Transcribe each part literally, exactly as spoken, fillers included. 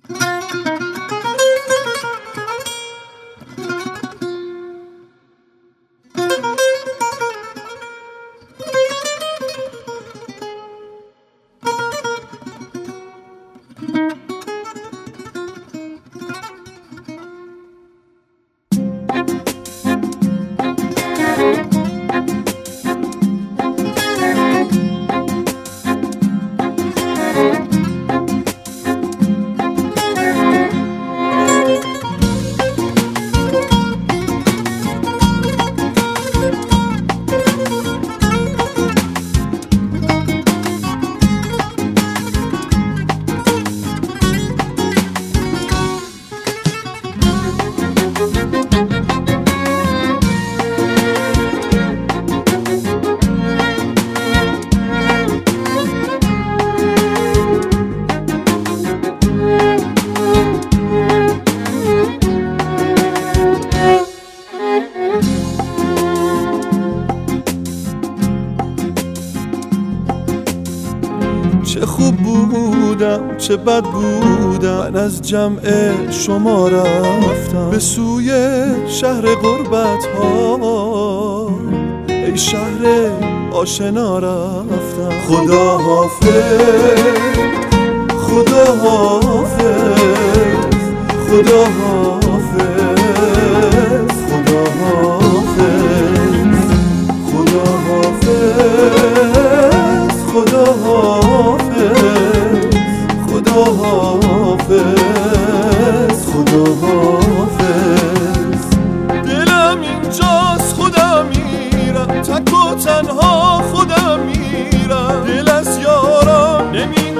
چه خوب بودم چه بد بودم، من از جمع شما رفتم به سوی شهر غربت ها، ای شهر آشنا رفتم. خدا حافظ خدا حافظ خدا حافظ خدا حافظ خدا حافظ خدا حافظ خدا حافظ خدا حافظ. دلم اینجاست خودم میرم، تک و تنها خودم میرم، دل از یارم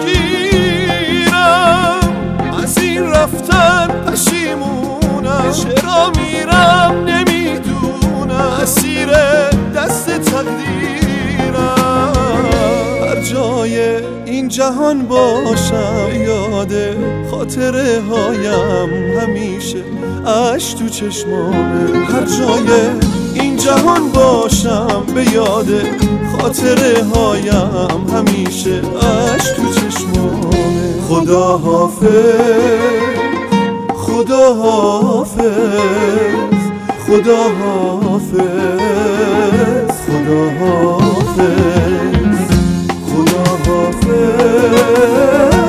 نمیگیرم، از این رفتن پشیمونم، چرا میرم نمیدونم، اسیر دست تقدیرم. هر جای این جهان باشم یاد خاطره هایم همیشه اشک تو چشمامه، هر جای این جهان باشم به یاد خاطره هایم همیشه اشک تو چشمامه. خدا حافظ خدا حافظ خدا حافظ خدا حافظ خدا حافظ